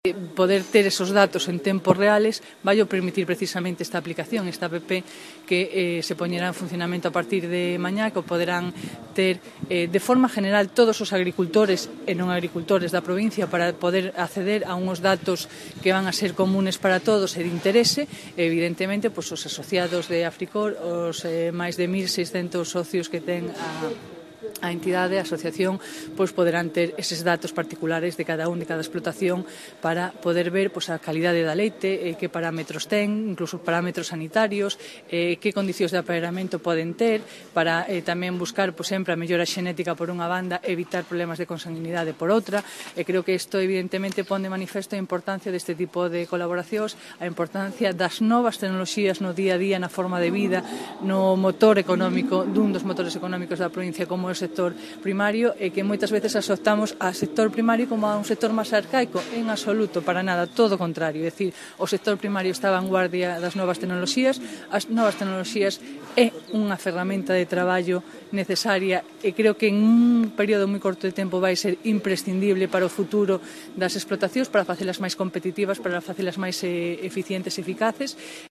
Poder ter esos datos en tempos reales vai permitir precisamente esta aplicación, esta app que se poñerá en funcionamento a partir de mañá, que poderán ter de forma general todos os agricultores e non agricultores da provincia para poder acceder a uns datos que van a ser comunes para todos e de interese, e evidentemente os asociados de Africor, os máis de 1.600 socios que ten a entidade, a asociación, poderán ter eses datos particulares de cada un, de cada explotación, para poder ver a calidade da leite, que parámetros ten, incluso parámetros sanitarios, que condicións de aparellamento poden ter, para tamén buscar sempre a mellora xenética por unha banda, evitar problemas de consanguinidade por outra, e creo que isto evidentemente pon de manifesto a importancia deste tipo de colaboracións, a importancia das novas tecnoloxías no día a día, na forma de vida, no motor económico, dun dos motores económicos da provincia como é o sector primario, e que moitas veces asociamos ao sector primario como a un sector máis arcaico. En absoluto, para nada, todo o contrario. É dicir, o sector primario está a vanguardia das novas tecnoloxías, as novas tecnoloxías é unha ferramenta de traballo necesaria, e creo que en un período moi corto de tempo vai ser imprescindible para o futuro das explotacións, para facelas máis competitivas, para facelas máis eficientes e eficaces.